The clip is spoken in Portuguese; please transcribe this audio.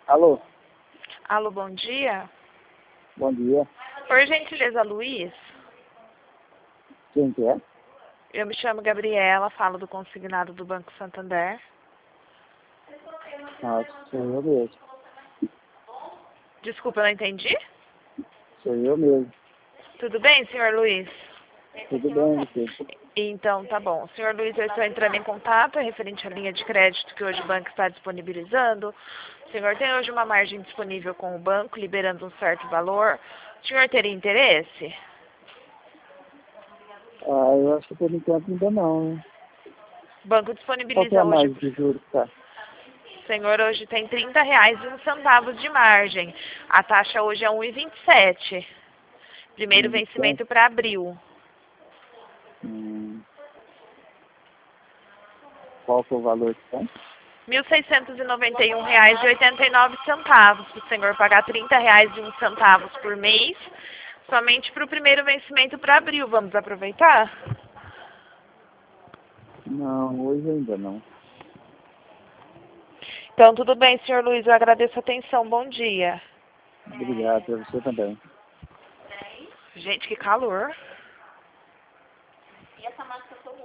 Alô, Alô, bom dia. bom dia. Por gentileza, Luiz. Quem que é? Eu me chamo Gabriela, falo do consignado do Banco Santander. Ah, sou eu mesmo. Desculpa, eu não entendi. Sou eu mesmo. Tudo bem, senhor Luiz? Tudo bem, você? Então, tá bom. Senhor Luiz, eu estou entrando em contato referente à linha de crédito que hoje o banco está disponibilizando. O senhor tem hoje uma margem disponível com o banco, liberando um certo valor. O senhor teria interesse? Ah, eu acho que por enquanto ainda não, né? O banco Qual que é disponibiliza a hoje. margem de juros que tá? O senhor hoje tem R$ 30,01 de margem. A taxa hoje é 1,27. Primeiro vencimento para abril. Hum, qual que é o valor que tem? R$ 1.691,89. Se o senhor pagar R$ 30,01 por mês, somente para o primeiro vencimento para abril. Vamos aproveitar? Não, hoje ainda não. Então, tudo bem, senhor Luiz. Eu agradeço a atenção. Bom dia. Obrigado, para você também. Gente, que calor.